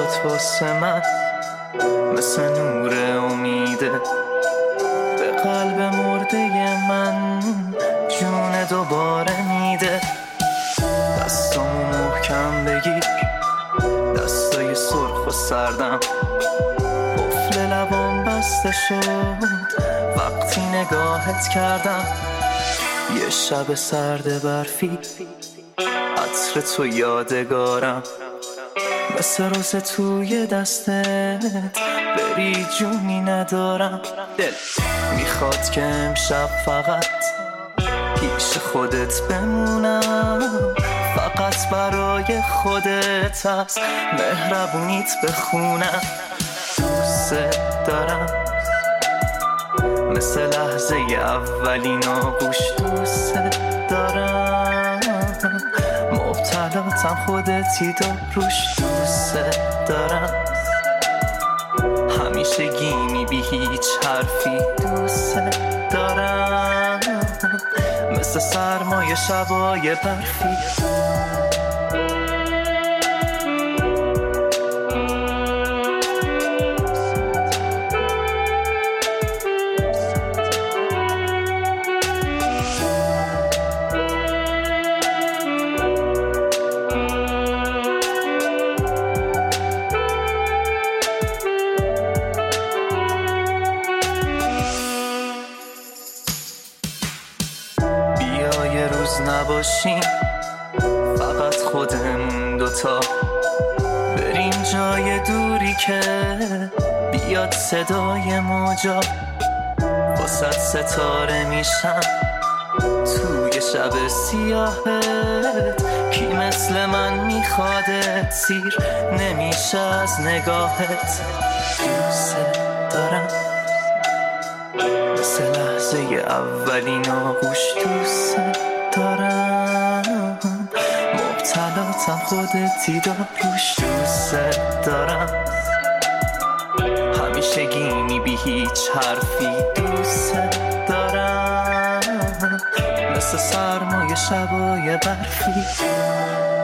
چشات واسه من مثل نور امیده، به قلب مرده من جون دوباره میده. دستامو محکم بگیر، دستای سرخ و سردم، قفل لبام بسته شد وقتی نگاهت کردم. یه شب سرد برفی، عطر تو یادگارم، مثل روز توی دستت بری جونی ندارم. دل میخواد که امشب فقط پیش خودت بمونم، فقط برای خودت از مهربونیت بخونم. دوست دارم مثل لحظه اولین آغوش، دوست دارم مبتلاتم خودتی داروش. دوست دارم همیشه گیمی بی هیچ حرفی، دوست دارم مثل سرمای شبای برفی. نباشیم فقط خودمون دوتا، بریم جای دوری که بیاد صدای موجا، واسه ستاره میشم توی شب سیاهت. کی مثل من میخوادت، سیر نمیشه از نگاهت. دوست دارم مثل لحظه اولین آغوش، دوست دارم مبتلاتم خودتی داروش. دوست دارم همیشه گیمی بی هیچ حرفی، دوست دارم مثل سرمای شبای برفی.